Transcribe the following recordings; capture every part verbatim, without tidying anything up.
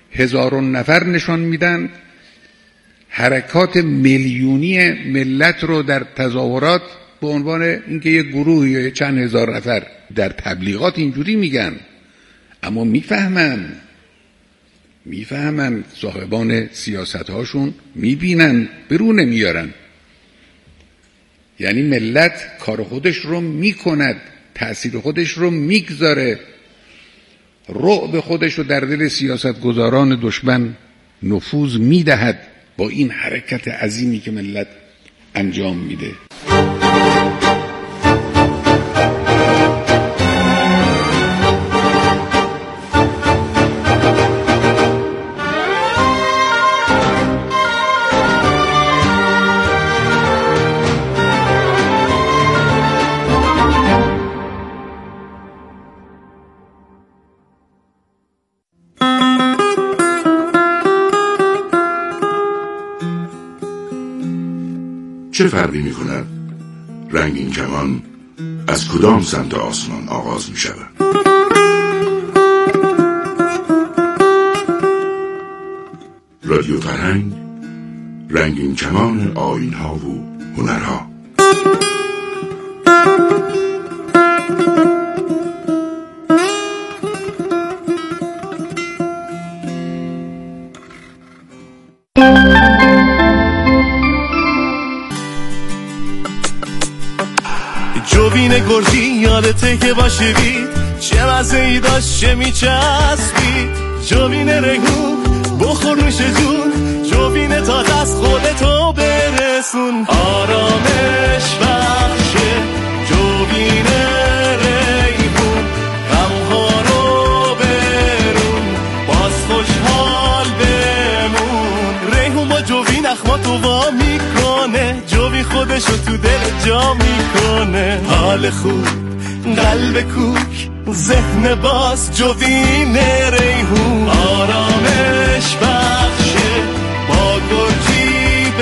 هزاران نفر نشان میدن، حرکات میلیونی ملت رو در تظاهرات به عنوان اینکه یک گروه یا چند هزار نفر در تبلیغات اینجوری میگن. اما میفهمن میفهمن صاحبان سیاست هاشون میبینن، برو نمیارن. یعنی ملت کار خودش رو میکند، تأثیر خودش رو میگذاره، رعب خودش رو در دل سیاستگزاران دشمن نفوذ میدهد با این حرکت عظیمی که ملت انجام میده. چه فرقی می کند رنگین کمان از کدام سمت آسمان آغاز می شود؟ رادیو فرهنگ، رنگین کمان آیین ها و هنرها. جوین گرجی یادته که باشی بید، چه مزه ای داشت چه میچسبی. جوین ریحون بخور نوش جون، جوین تا دست خودتو برسون. آرامش بخشه جوین ریحون، غمها رو برون باز خوشحال بمون. ریحون با جوین اخماتو وا میکنه، جوین خودشو تو دل جا میکنه. حال خوب قلب کوک ذهن باز جوین ریحون. آرامش بخشه با گرجی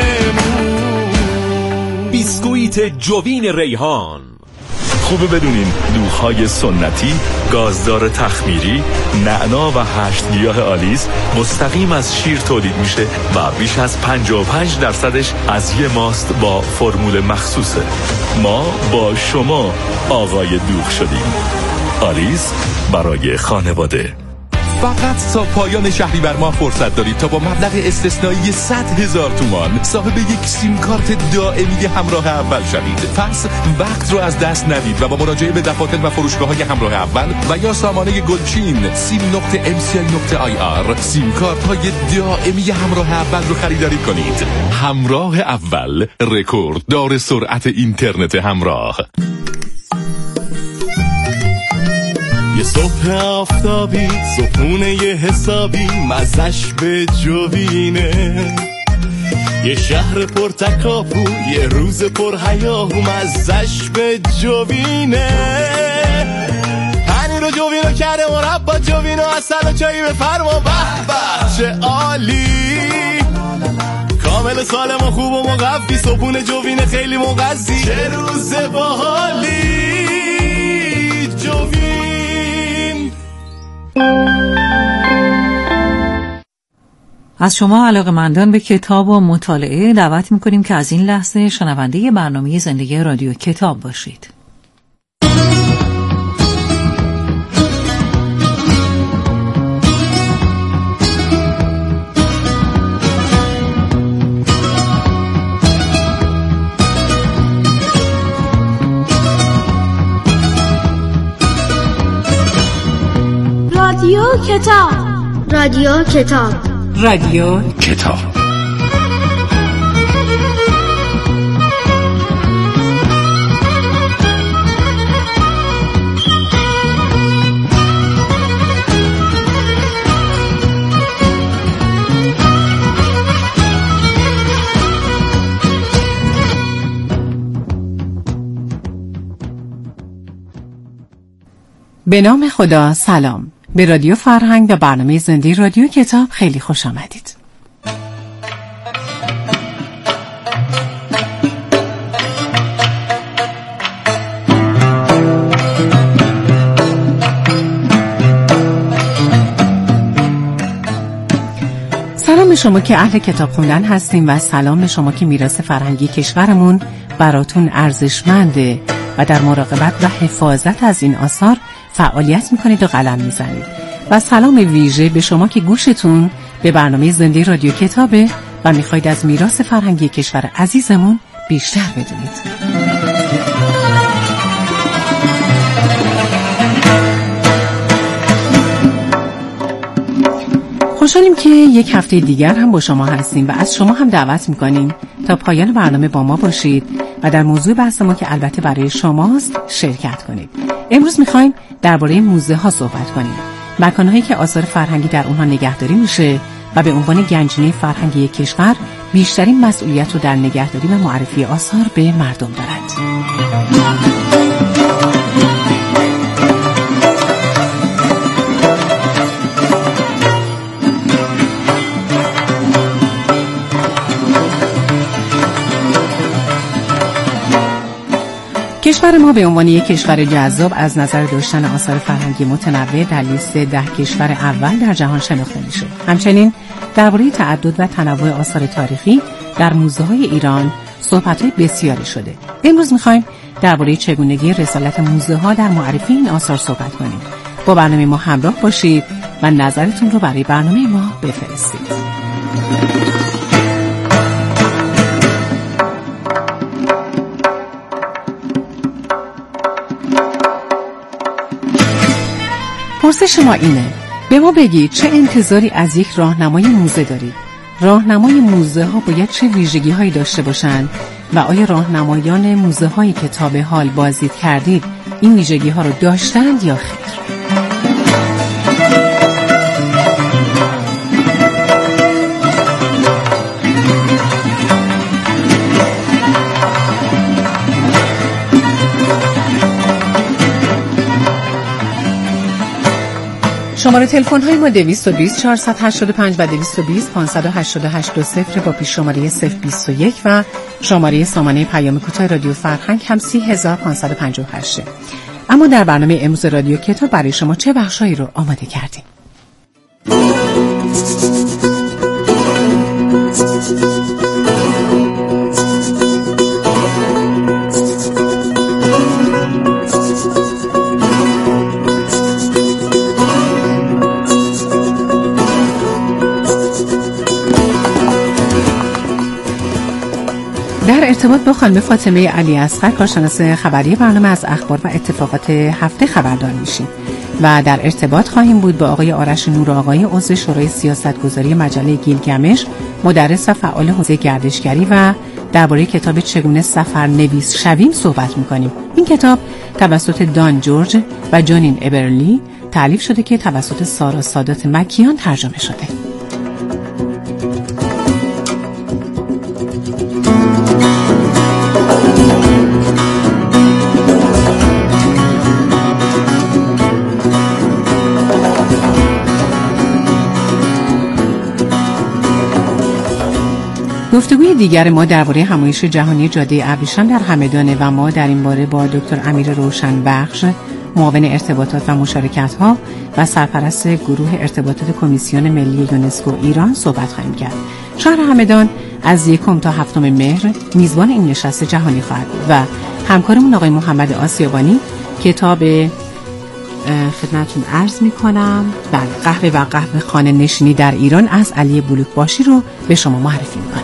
بمون. بیسکویت جوین ریحان. خوبه بدونین دوغ‌های سنتی، گازدار تخمیری، نعنا و هشت گیاه آلیس مستقیم از شیر تولید میشه و بیش از پنجاه و پنج درصدش از یه ماست با فرمول مخصوصه. ما با شما آقای دوغ شدیم. آلیس برای خانواده. فقط تا پایان شهریور ماه فرصت دارید تا با مبلغ استثنایی صد هزار تومان صاحب یک سیم کارت دائمی همراه اول شوید. پس وقت رو از دست ندید و با مراجعه به دفاتر و فروشگاه‌های همراه اول و یا سامانه گلچین سیم نقطه ام سی آی نقطه آی آر سیم کارت های دائمی همراه اول رو خریداری کنید. همراه اول، رکورد دار سرعت اینترنت همراه. یه صبح آفتابی، صبحونه یه حسابی، مزش به جوینه. یه شهر پر تکاپو، یه روز پر هیاهو، مزش به جوینه. پنیر و جوینو کرده مربا، جوینو اصل و چایی بفرما. به به چه عالی، کامل سالم و خوب و مقوی، صبحونه جوینه خیلی مغذی. چه روز باحالی جوین. از شما علاقه‌مندان به کتاب و مطالعه دعوت می‌کنیم که از این لحظه شنونده برنامه زندگی رادیو کتاب باشید. رادیو کتاب. رادیو کتاب. رادیو کتاب. به نام خدا. سلام. به رادیو فرهنگ و برنامه زندگی رادیو کتاب خیلی خوش آمدید. سلام شما که اهل کتاب خوندن هستیم و سلام شما که میراث فرهنگی کشورمون براتون ارزشمنده و در مراقبت و حفاظت از این آثار فعالیت میکنید و قلم میزنید. و سلام ویژه به شما که گوشتون به برنامه زنده رادیو کتابه و میخواید از میراث فرهنگی کشور عزیزمون بیشتر بدونید. خوشحالیم که یک هفته دیگر هم با شما هستیم و از شما هم دعوت میکنیم تا پایان برنامه با ما باشید و در موضوع بحث ما که البته برای شماست شرکت کنید. امروز میخوایم درباره موزه ها صحبت کنیم، مکانهایی که آثار فرهنگی در اونها نگهداری میشه و به عنوان گنجینه فرهنگی کشور بیشترین مسئولیت رو در نگهداری و معرفی آثار به مردم دارد. کشور ما به عنوان یک کشور جذاب از نظر داشتن آثار فرهنگی متنوع در لیست ده کشور اول در جهان شناخته میشه. همچنین درباره تعدد و تنوع آثار تاریخی در موزه‌های ایران صحبت‌های بسیاری شده. امروز می‌خوایم درباره چگونگی رسالت موزه‌ها در معرفی این آثار صحبت کنیم. با برنامه ما همراه باشید و نظرتون رو برای برنامه ما بفرستید. پرسش ما اینه: به ما بگید چه انتظاری از یک راهنمای موزه دارید؟ راهنمای موزه ها باید چه ویژگی هایی داشته باشند و آیا راهنمایان موزه هایی که تا به حال بازدید کردید این ویژگی ها رو داشتند یا خیر؟ شماره تلفن های ما دویست و بیست چهارصد و هشتاد و پنج و دویست و بیست پانصد و هشتاد و هشت دو صفر با پیش شماره صفر بیست و یک و شماره سامانه پیام کوتاه رادیو فرهنگ هم سی هزار و پانصد و پنجاه و هشت. اما در برنامه امروز رادیو کتاب برای شما چه بخشایی رو آماده کردیم؟ در ارتباط با خانم فاطمه علی اصغر کارشناس خبری برنامه از اخبار و اتفاقات هفته خبردار میشیم و در ارتباط خواهیم بود با آقای آرش نورآقای عضو شورای سیاستگذاری مجله گیلگمش، مدرس و فعال حوزه گردشگری و درباره کتاب چگونه سفرنویس شویم صحبت میکنیم. این کتاب توسط دان جورج و جونین ابرلی تألیف شده که توسط سارا سادات مکیان ترجمه شده. گفتگوی دیگر ما درباره همایش جهانی جاده ابریشم در همدان و ما در این باره با دکتر امیر روشنبخش، معاون ارتباطات و مشارکت‌ها و سرپرست گروه ارتباطات کمیسیون ملی یونسکو ایران صحبت خواهیم کرد. شهر همدان از یکم تا هفتم مهر میزبان این نشست جهانی خواهد بود و همکارمون آقای محمد آسیابانی کتاب خدمتتون عرض میکنم بله قهوه و قهوه خانه نشینی در ایران از علی بلوکباشی رو به شما معرفی میکند.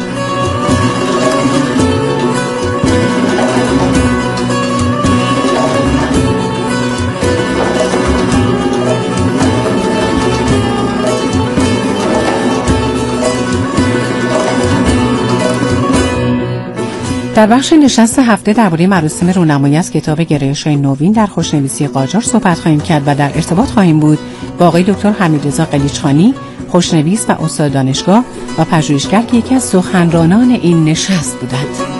در بخش نشست هفته درباره مراسم رونمایی از کتاب گرایش‌های نوین در خوشنویسی قاجار صحبت خواهیم کرد و در ارتباط خواهیم بود با آقای دکتر حمیدرضا قلیچخانی، خوشنویس و استاد دانشگاه و پژوهشگر که یکی از سخنرانان این نشست بودند.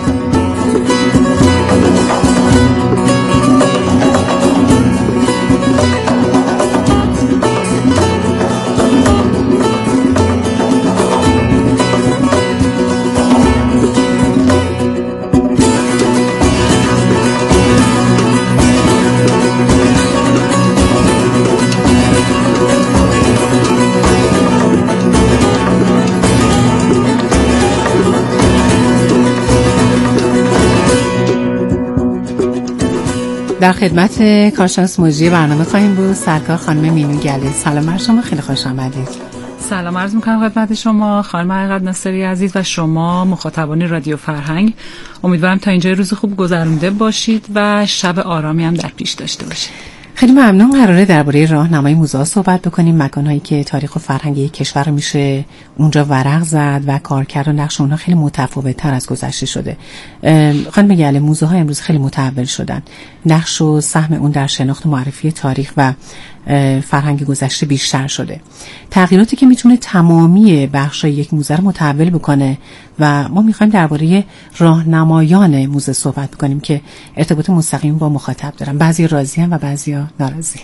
در خدمت کارشناس مجری برنامه خواهیم بود سرکار خانم مینو گله. سلام بر شما، خیلی خوش آمدید. سلام عرض می‌کنم خدمت شما خانم حقیقت ناصری عزیز و شما مخاطبان رادیو فرهنگ. امیدوارم تا اینجا روز خوب گذرونده باشید و شب آرامی هم در پیش داشته باشید. خیلی ممنون. قراره درباره راهنمای موزه‌ها صحبت بکنیم، مکان‌هایی که تاریخ و فرهنگ یک کشور میشه اونجا ورق زد و کارکرد و نقش اونها خیلی متفاوت‌تر از گذشته شده. خانم گله، موزه‌ها امروز خیلی متحول شدن. نقش و سهم اون در شناخت معرفی تاریخ و فرهنگ گذشته بیشتر شده. تغییراتی که میتونه تمامی بخشای یک موزه رو متحول بکنه و ما میخوایم درباره راهنمایان موزه صحبت بکنیم که ارتباط مستقیم با مخاطب دارن. بعضی راضی هم و بعضیا ناراضی.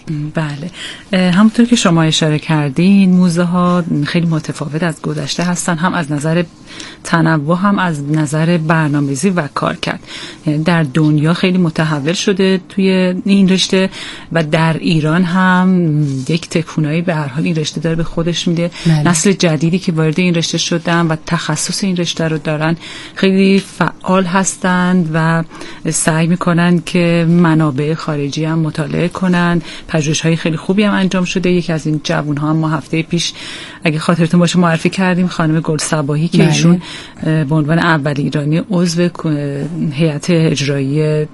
بله، همونطور که شما اشاره کردین موزه ها خیلی متفاوت از گذشته هستن، هم از نظر تنوع هم از نظر برنامه‌ریزی و کارکرد. یعنی در دنیا خیلی متحول شده توی این رشته و در ایران هم یک تکونایی به هر حال این رشته داره به خودش میده. مالی. نسل جدیدی که وارد این رشته شدن و تخصص این رشته رو دارن خیلی فعال هستند و سعی میکنن که منابع خارجی هم مطالعه کنن. پژوهش‌های خیلی خوبی هم انجام شده. یکی از این جوان‌ها هم ما هفته پیش اگه خاطرتون باشه معرفی کردیم، خانم گلصباحی که ایشون به عنوان اول ایرانی عضو هیئت اجرایی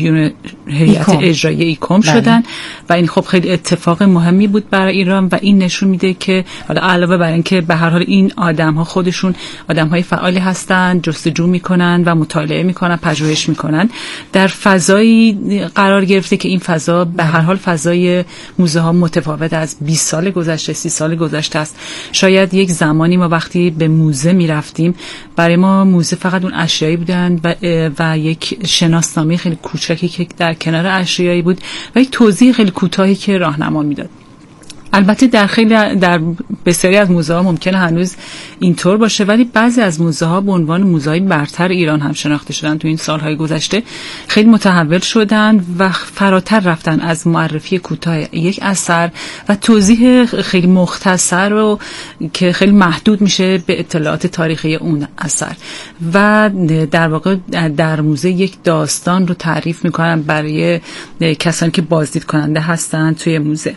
هیئت اجرایی ایکوم شدن و این خب خیلی اتفاق مهمی بود برای ایران و این نشون میده که حالا علاوه بر اینکه به هر حال این آدم‌ها خودشون آدم‌های فعالی هستن، جستجو میکنن و مطالعه میکنن، پژوهش میکنن، در فضایی قرار گرفته که این فضا به هر حال فضای موزه ها متفاوت از بیست سال گذشته، سی سال گذشته است. شاید یک زمانی ما وقتی به موزه میرفتیم برای ما موزه فقط اون اشیایی بودن و, و یک شناسنامه خیلی کوچکی که در کنار اشیایی بود و یک توضیح خیلی کوتاهی که راهنما میداد. البته در خیلی در بسیاری از موزه ها ممکنه هنوز اینطور باشه، ولی بعضی از موزه ها به عنوان موزه‌های برتر ایران هم شناخته شدن. تو این سالهای گذشته خیلی متحول شدن و فراتر رفتن از معرفی کوتاه یک اثر و توضیح خیلی مختصر و که خیلی محدود میشه به اطلاعات تاریخی اون اثر و در واقع در موزه یک داستان رو تعریف میکنن برای کسانی که بازدید کننده هستن توی موزه.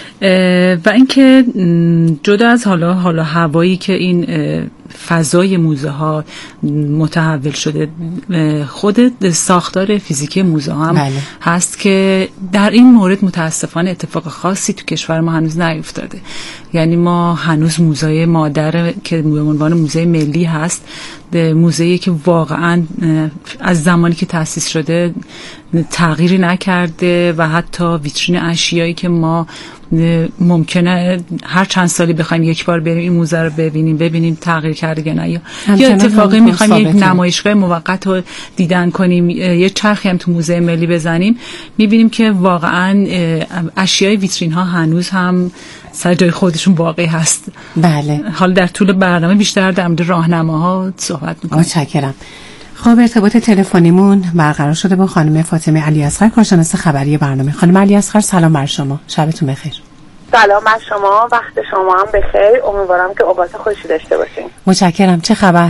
و اینکه جدا از حالا حالا هوایی که این فضای موزه ها متحول شده، خود ساختار فیزیکی موزه ها هم بله. هست که در این مورد متاسفانه اتفاق خاصی تو کشور ما هنوز نیفتاده. یعنی ما هنوز موزه مادر که به عنوان موزه ملی هست، موزه‌ای که واقعا از زمانی که تأسیس شده تغییری نکرده و حتی ویترین اشیایی که ما ممکنه هر چند سالی بخوایم یک بار بریم این موزه رو ببینیم ببینیم تغییر کرده یا نه، یا اتفاقی میخوایم یک نمایشگاه موقت رو دیدن کنیم، یه چرخی هم تو موزه ملی بزنیم، میبینیم که واقعا اشیای ویترین ها هنوز هم سر جای خودشون باقی هست. بله. حالا در طول برنامه بیشتر در مورد راهنماها صحبت می‌کنیم. متشکرم. خب ارتباط تلفنیمون برقرار شده با خانم فاطمه علیاصغر، کارشناس خبری برنامه. خانم علیاصغر سلام بر شما، شبتون بخیر. سلام بر شما، وقت شما هم بخیر. امیدوارم که اوقات خوشی داشته باشین. متشکرم. چه خبر؟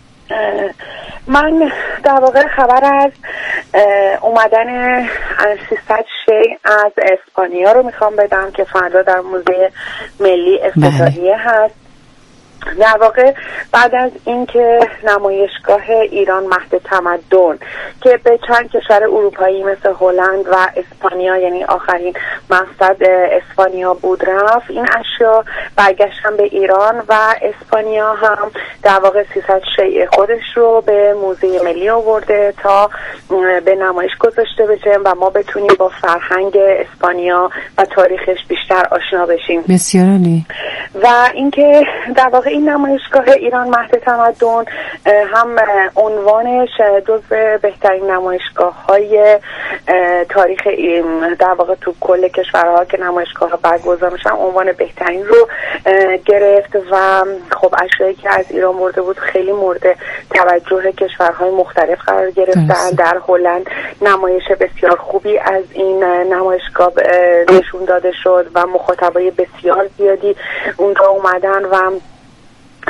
من در واقع خبر از اومدن سیصد شی از اسپانیا رو میخوام بدم که فردا در موزه ملی افتتاحیه هست. در واقع بعد از اینکه نمایشگاه ایران مهد تمدن که به چند کشور اروپایی مثل هلند و اسپانیا، یعنی آخرین مقصد اسپانیا بود، رفت، این اشیا برگشتن به ایران و اسپانیا هم در واقع سیصد شیء خودش رو به موزه ملی آورده تا به نمایش گذاشته بشه و ما بتونیم با فرهنگ اسپانیا و تاریخش بیشتر آشنا بشیم. بسیار عالی. و اینکه در واقع این نمایشگاه ایران مهد تمدن هم عنوانش جزو بهترین نمایشگاه‌های تاریخ در واقع تو کل کشورها که نمایشگاه‌ها برگزار میشن عنوان بهترین رو گرفت و خب اشیایی که از ایران برده بود خیلی مورد توجه کشورهای مختلف قرار گرفتن. در هلند نمایش بسیار خوبی از این نمایشگاه نشون داده شد و مخاطبای بسیار زیادی اونجا اومدن و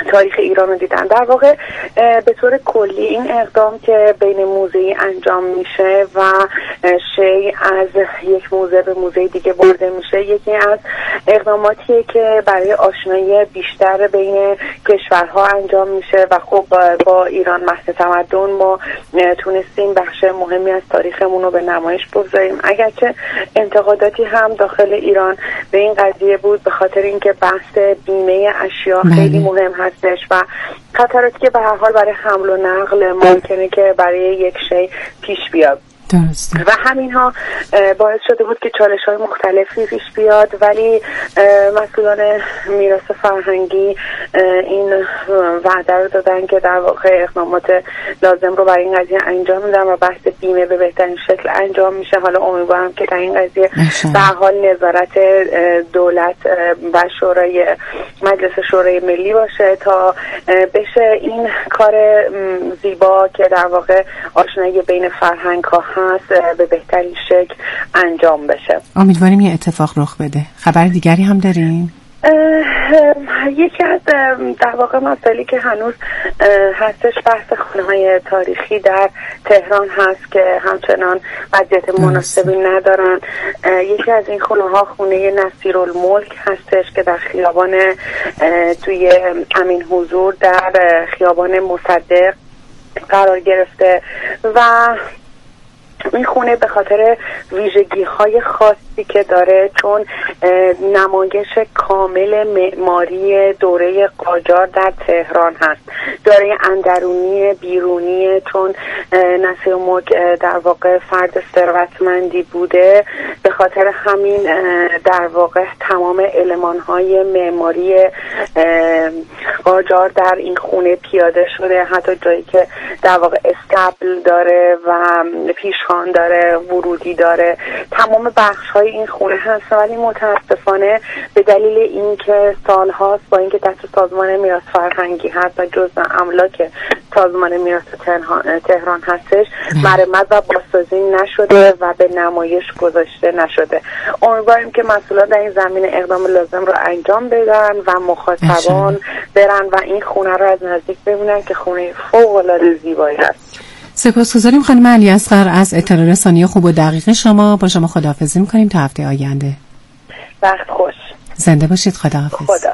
تاریخ ایران رو دیدن. در واقع به طور کلی این اقدام که بین موزه‌ای انجام میشه و شی از یک موزه به موزه دیگه برده میشه، یکی از اقداماتیه که برای آشنایی بیشتر بین کشورها انجام میشه و خب با ایران مهد تمدن ما تونستیم بخش مهمی از تاریخمون رو به نمایش بگذاریم. اگرچه انتقاداتی هم داخل ایران به این قضیه بود به خاطر اینکه بحث بیمه اشیا خیلی مهم هستش و خطراتی که به هر حال برای حمل و نقل ممکنه که برای یک شی پیش بیاد. درسته. و همین ها باعث شده بود که چالش های مختلفی پیش بیاد، ولی مسئولان میراث فرهنگی این وعده رو دادن که در واقع اقدامات لازم رو برای این قضیه انجام میدن و بحث بیمه به بهترین شکل انجام میشه. حالا امیدوارم که در این قضیه به هر حال نظارت دولت و شورای مجلس شورای ملی باشه تا بشه این کار زیبا که در واقع آشنایی بین فرهنگ ها هست به بهترین شکل انجام بشه. امیدواریم یه اتفاق رخ بده. خبر دیگری هم داریم؟ یکی از در واقع مسائلی که هنوز هستش بحث خونه‌های تاریخی در تهران هست که همچنان وضعیت مناسبی ندارن. یکی از این خونه‌ها خونه نصیرالملک هستش که در خیابان توی امین حضور در خیابان مصدق قرار گرفته و این خونه به خاطر ویژگی‌های خاصی که داره، چون نمایش کامل معماری دوره قاجار در تهران هست، داره اندرونی بیرونی، چون نصیرالملک در واقع فرد ثروتمندی بوده، به خاطر همین در واقع تمام المان‌های معماری قاجار در این خونه پیاده شده، حتی جایی که در واقع استبل داره و پیشخوان داره، ورودی داره، تمام بخش های این خونه هست. ولی متاسفانه به دلیل اینکه سال هاست با اینکه دست سازمان میراث فرهنگی هست و جزء املاک سازمان میراث تهران هستش، مرمت و بازسازی نشده و به نمایش گذاشته نشده. امیدواریم که مسئولان در این زمینه اقدام لازم رو انجام بدن و مخاطبان برن و این خونه رو از نزدیک ببینن که خونه فوق العاده زیبایی هست. سپاسگزاریم خانم علیاصغر از اطلاع رسانی خوب و دقیق شما. با شما خداحافظی می‌کنیم تا هفته آینده. وقت خوش. زنده باشید. خداحافظ. خدا.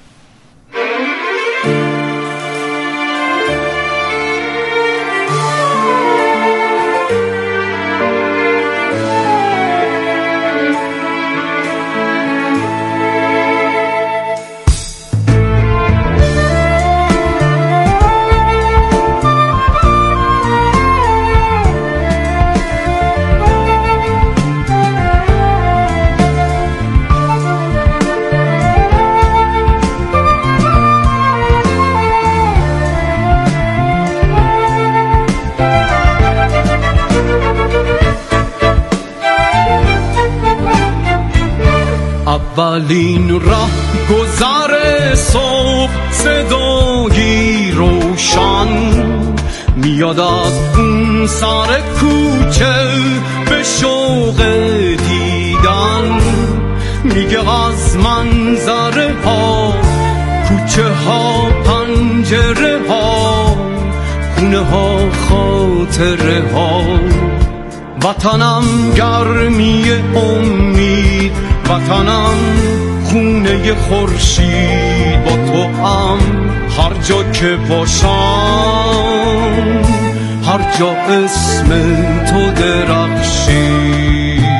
اولین راه گذر صبح صدایی روشن میاد از اون سر کوچه به شوق دیدن، میگه از منظره ها کوچه ها پنجره ها خونه ها خاطره ها، وطنم گرمی امید، وطنم خونه خورشید، با تو هم هر جا که باشم هر جا اسم تو درخشید.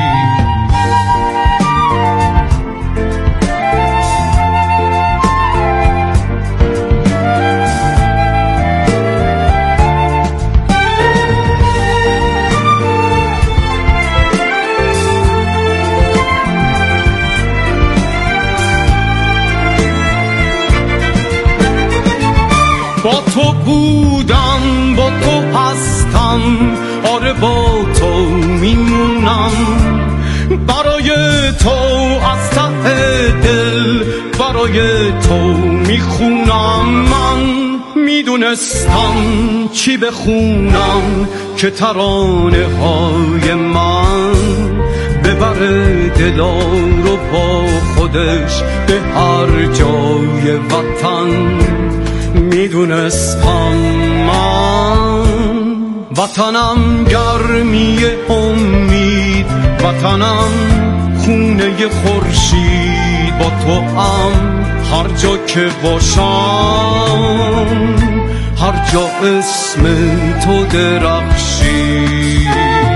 با تو بودم، با تو هستم، آره با تو میمونم، برای تو از ته دل برای تو میخونم. من میدونستم چی بخونم که ترانه های من ببره دلا رو با خودش به هر جای وطن، میدونستم من وطنم گرمی امید، وطنم خونه خورشید، با تو هم هر جا که باشم هر جا اسم تو درخشید.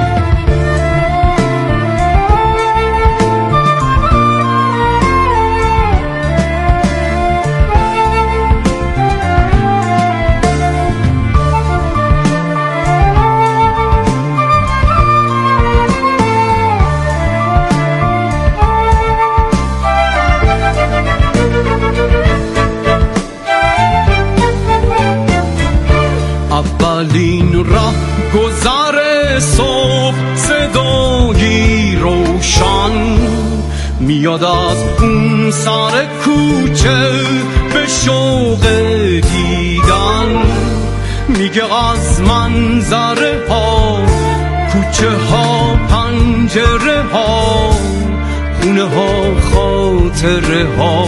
اولین راه گذر صبح صدایی روشن میاد از اون سر کوچه به شوق دیدن، میگه از منظره ها کوچه ها پنجره ها خونه ها خاطره ها،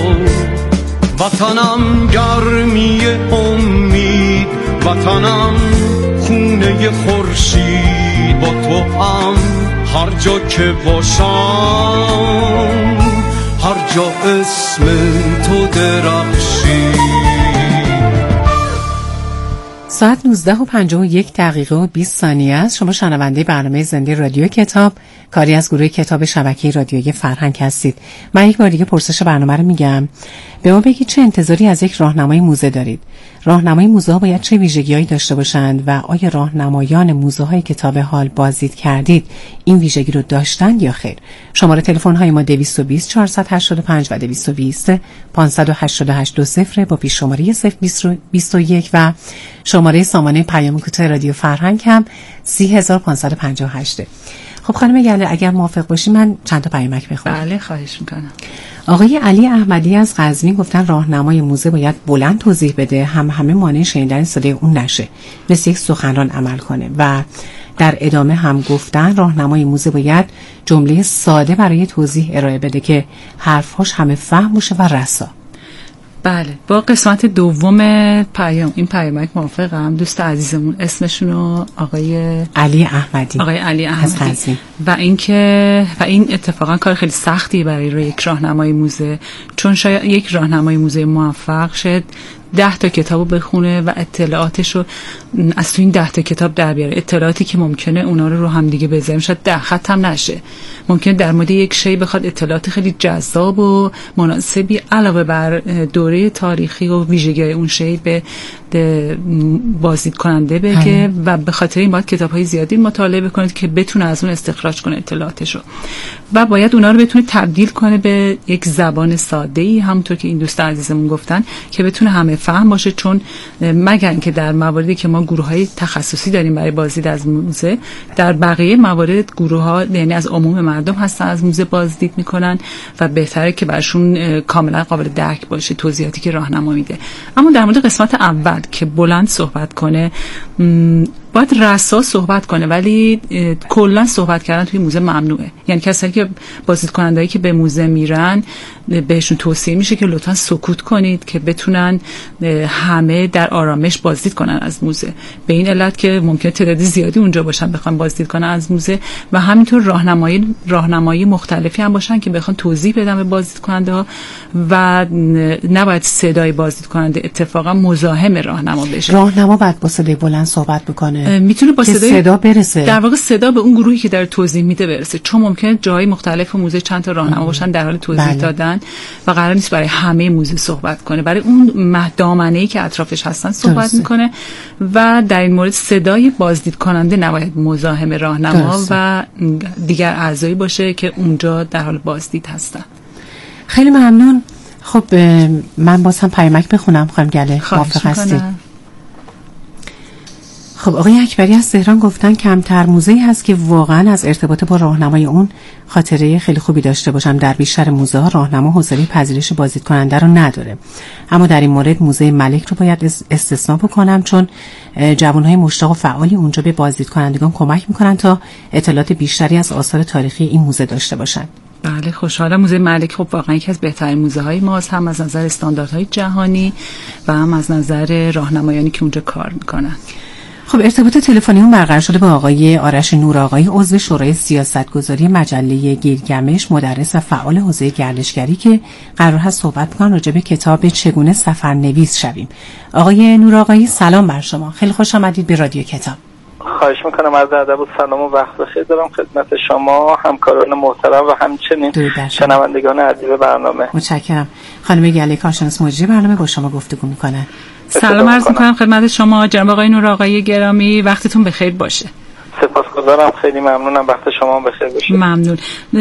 وطنم گرمی امید، وطنم خونه خورشید، با تو هم هر جا که باشم هر جا اسم تو درخشید. ساعت نوزده و پنجاه و یک دقیقه و بیست ثانیه است. شما شنونده برنامه زنده رادیو کتاب، کاری از گروه کتاب شبکه رادیویی فرهنگ هستید. من یک بار دیگه پرسش برنامه رو میگم. به ما بگید چه انتظاری از یک راهنمای موزه دارید؟ راهنمای موزه ها باید چه ویژگی‌هایی داشته باشند و آیا راهنمایان موزه های کتاب حال بازدید کردید این ویژگی رو داشتند یا خیر؟ شماره تلفن های ما دویست و بیست چهارصد و هشتاد و پنج و دویست و بیست پانصد و هشتاد و هشت دو صفر با پیش شماره صفر بیست و یک و شماره سامانه پیام کوتاه رادیو فرهنگ هم سی هزار و پانصد و پنجاه و هشت. خب خانم گله اگر موافق باشی من چند تا پیامک بخونم. بله خواهش میکنم. آقای علی احمدی از قزوین گفتن راهنمای موزه باید بلند توضیح بده، هم همه مانع شنیدن صدای اون نشه، مثل یک سخنران عمل کنه. و در ادامه هم گفتن راهنمای موزه باید جمله ساده برای توضیح ارائه بده که حرفاش همه فهم باشه و رسا. بله با قسمت دوم پیام این پیامک موافقم. دوست عزیزمون اسمشون آقای علی احمدی آقای علی احمدی و اینکه و این اتفاقا کار خیلی سختی برای روی یک راهنمای موزه، چون شاید یک راهنمای موزه موفق شد ده تا کتابو بخونه و اطلاعاتش رو از تو این ده تا کتاب در بیاره، اطلاعاتی که ممکنه اونا رو رو هم دیگه بذاریم شاید ده خط هم نشه، ممکنه در مورد یک شی بخواد اطلاعات خیلی جذاب و مناسبی علاوه بر دوره تاریخی و ویژگی اون شی به بازدید کننده بگه و به خاطر این باید کتاب‌های زیادی مطالعه بکنید که بتونه از اون استخراج کنه اطلاعاتشو و باید اونا رو بتونه تبدیل کنه به یک زبان ساده‌ای، همونطور که این دوست عزیزمون گفتن که بتونه همه فهم باشه، چون مگر اینکه در مواردی که ما گروه‌های تخصصی داریم برای بازدید از موزه، در بقیه موارد گروه‌ها یعنی از عموم مردم هستن از موزه بازدید میکنن و بهتره که برشون کاملا قابل درک باشه توضیحاتی که راهنما میده. اما در مورد قسمت اول که بلند صحبت کنه باید رسا صحبت کنه، ولی کلا صحبت کردن توی موزه ممنوعه. یعنی کسایی که بازدید کنندهایی که به موزه میرن بهشون توصیه میشه که لطفا سکوت کنید که بتونن همه در آرامش بازدید کنن از موزه، به این علت که ممکنه تعداد زیادی اونجا باشن بخوان بازدید کنن از موزه و همینطور راهنمایی راهنمایی مختلفی هم باشن که بخوان توضیح بدن به بازدید کننده ها و نباید صدای بازدید کننده اتفاقا مزاحم راهنما بشه. راهنما باید با صدای بلند صحبت بکنه، میتونه با صدای صدا برسه، در واقع صدا به اون گروهی که در توضیح میده برسه، چون ممکنه جای مختلف موزه چند تا راهنما باشن در حال توضیح بله. دادن و قرار نیست برای همه موزه صحبت کنه، برای اون دامنه‌ای که اطرافش هستن صحبت درسته. میکنه و در این مورد صدای بازدید کننده نباید مزاحم راهنما و دیگر اعضایی باشه که اونجا در حال بازدید هستن. خیلی ممنون. خب من باز هم پیامک بخونم خانم گله، موافق هستید؟ خب آقای اکبری از تهران گفتن کمتر موزه‌ای هست که واقعا از ارتباط با راهنمای اون خاطره خیلی خوبی داشته باشم. در بیشتر موزه‌ها راهنما حوصله پذیرش بازدید کننده رو نداره، اما در این مورد موزه ملک رو باید استثناء بکنم، چون جوان‌های مشتاق و فعالی اونجا به بازدید کنندگان کمک میکنن تا اطلاعات بیشتری از آثار تاریخی این موزه داشته باشن. بله خوشحالم. موزه ملک خب واقعا یکی از بهترین موزه های ماست، هم از نظر استانداردهای جهانی و هم از نظر راهنمایانی که اونجا کار میکنن. خب ارتباط تلفنی اون برقرار شده با آقای آرش نورآقایی، عضو شورای سیاستگذاری مجله گیرگمش، مدرس و فعال حوزه گردشگری که قرار هست صحبت کنن راجع به کتاب چگونه سفرنویس شویم. آقای نورآقایی سلام بر شما، خیلی خوش آمدید به رادیو کتاب. خواهش میکنم، عرض ادب و سلام و وقت بخیر دارم خدمت شما، همکاران محترم و همچنین شنوندگان عزیز برنامه. متشکرم. خانم گله کارشناس مجری برنامه با شما گفتگو میکنه. سلام عرض میکنم خدمت شما جناب آقای نورآقایی گرامی، وقتتون بخیر باشه. سپاسگزارم، خیلی ممنونم، وقت شما بخیر باشه. ممنون.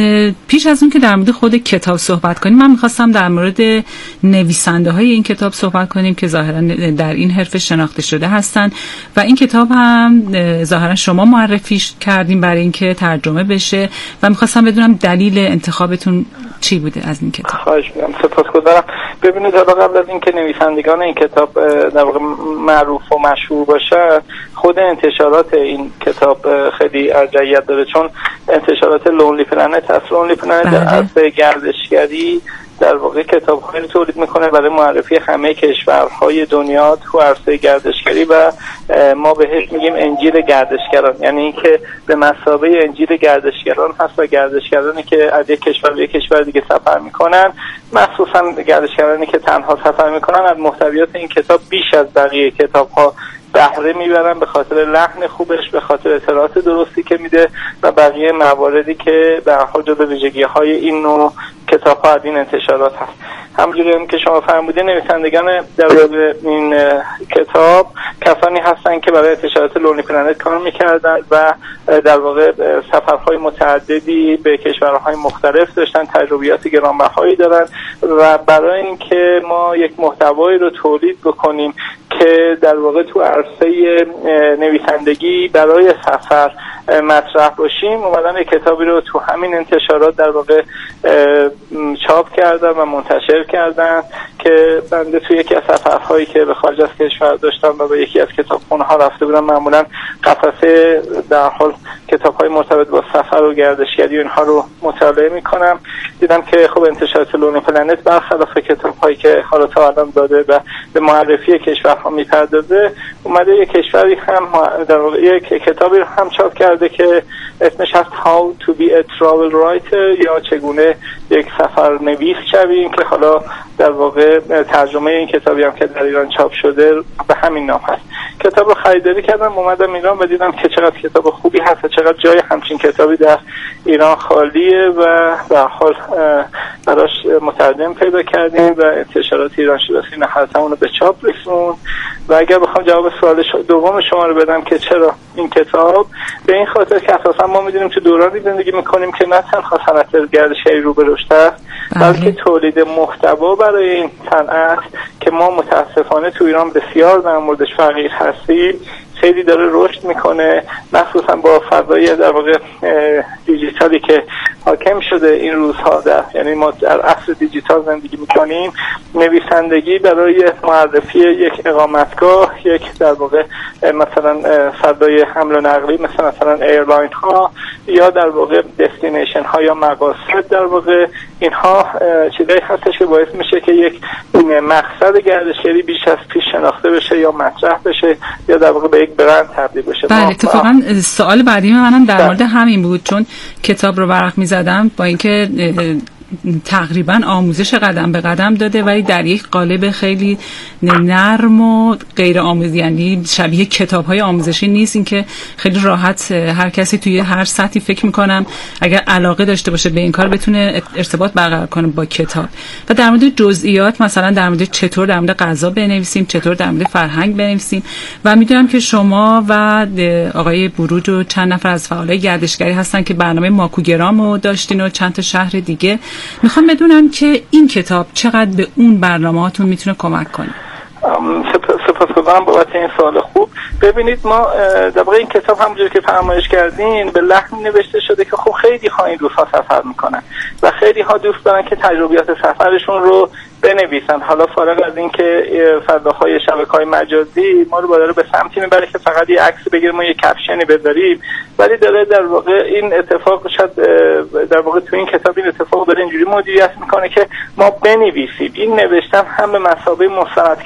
پیش از اون که در مورد خود کتاب صحبت کنیم، من میخواستم در مورد نویسنده های این کتاب صحبت کنیم که ظاهرا در این حرفه شناخته شده هستن و این کتاب هم ظاهرا شما معرفیش کردیم برای اینکه ترجمه بشه و میخواستم بدونم دلیل انتخابتون چی بوده از این کتاب. خواهش می‌کنم، سپاسگزارم. ببینید، حالا قبل از اینکه نویسندگان این کتاب در واقع معروف و مشهور باشه، خود انتشارات این کتاب خیلی ارجحیت داره، چون انتشارات لونلی پلنت هست. لونلی پلنت در عرصه گردشگری در واقع کتاب‌هایی تولید میکنه برای معرفی همه کشورهای دنیا تو عرصه گردشگری و ما بهش میگیم انجیل گردشگران، یعنی اینکه به مثابه انجیل گردشگران هست و گردشگرانی که از یک کشور به یک کشور دیگه سفر میکنن، مخصوصا گردشگرانی که تنها سفر میکنن، از محتویات این کتاب بیش از بقیه کتاب‌ها بهره میبرن به خاطر لحن خوبش، به خاطر اطلاعات درستی که میده و بقیه مواردی که به هر حال جزو ویژگی‌های این نوع کتاب‌ها از این انتشارات هست. همونجوری هم که شما فرمودین، نویسندگان در این کتاب کسانی هستن که برای انتشارات لونلی پلنت کار میکردن و در واقع سفرهای متعددی به کشورهای مختلف داشتن، تجربیات گرانبهایی دارن و برای اینکه ما یک محتوایی رو تولید بکنیم که در واقع تو عرصه نویسندگی برای سفر مطرح باشیم، اومدن یک کتابی رو تو همین انتشارات در واقع چاپ کردن و منتشر کردن که بنده توی یکی از سفرهایی که به خارج از کشور داشتم و به یکی از کتابخونه‌ها رفته بودم، معمولا قفسه در حال کتاب‌های مرتبط با سفر و گردشگری و اینها رو مطالعه می‌کنم. دیدم که خب انتشارات لونلی پلنت برخلاف کتاب‌هایی که حالا تا الان داده و به معرفی کشورها می‌پردازه، اومده یک کشوری هم در واقع یک کتابی رو هم چاپ کرده که اسمش هست How to be a travel writer یا چگونه یک سفرنویس شویم، که حالا در واقع ترجمه این کتابی هم که در ایران چاپ شده به همین نام هست. کتاب رو خریداری کردم، اومدم ایران و دیدم که چقدر کتاب خوبی هست و چقدر جای همچین کتابی در ایران خالیه و به هر حال براش مترجم پیدا کردیم و انتشارات ایران شناسی نهایتمون رو به چاپ رسوند. و اگر بخوام جواب سوال دوم شما رو بدم که چرا این کتاب، به این خاطر که اساسا ما میدونیم تو دورانی زندگی میکنیم که نه تنها صنعت گردشگری رو به رشد است، بلکه تولید محتوا برای این صنعت که ما متاسفانه تو ایران بسیار در موردش فقیر هستیم، خیلی داره رشد میکنه، مخصوصا با فضای در واقع دیجیتالی که حاکم شده این روزها. در یعنی ما در عصر دیجیتال زندگی میکنیم. نویسندگی برای معرفی یک اقامتگاه، یک در واقع مثلا فضای حمل و نقلی مثلا مثلا ایرلاین ها یا در واقع دستینیشن ها یا مقاصد، در واقع اینها چیزایی هستش که باعث میشه که یک مقصد گردشگری بیش از پیش شناخته بشه یا مطرح بشه یا در واقع به یک برند تبدیل بشه. بله، اتفاقا سوال بعدی منم در مورد همین بود، چون کتاب رو ورق می‌زدم با اینکه تقریبا آموزش قدم به قدم داده ولی در یک قالب خیلی نرم و غیر آموزی، یعنی شبیه کتاب‌های آموزشی نیست، این که خیلی راحت هر کسی توی هر سطحی فکر می‌کنم اگر علاقه داشته باشه به این کار بتونه ارتباط برقرار کنه با کتاب. و در مورد جزئیات، مثلا در مورد چطور در مورد غذا بنویسیم، چطور در مورد فرهنگ بنویسیم، و میدونم که شما و آقای بروج و چند نفر از فعالای گردشگری هستن که برنامه ماکوگرام رو داشتین و چند تا شهر دیگه. میخوام بدونم که این کتاب چقدر به اون برنامه‌هاتون میتونه کمک کنه. سپاسگزارم بابت این سوال خوب. ببینید، ما در واقع این کتاب همونجوری که فرمایش کردین به لحنی نوشته شده که خب خیلی ها این روزها سفر میکنن و خیلی ها دوست دارن که تجربیات سفرشون رو بنویسن. حالا فارغ از این که فضاهای شبکه‌های مجازی ما رو داره به سمتی میبره که فقط یه عکس بگیریم و یه کپشنی بذاریم، ولی داره در واقع این اتفاق شاید در واقع تو این کتاب این اتفاق داره اینجوری مدیریت میکنه که ما بنویسیم. این نوشتن هم به مثابه مستند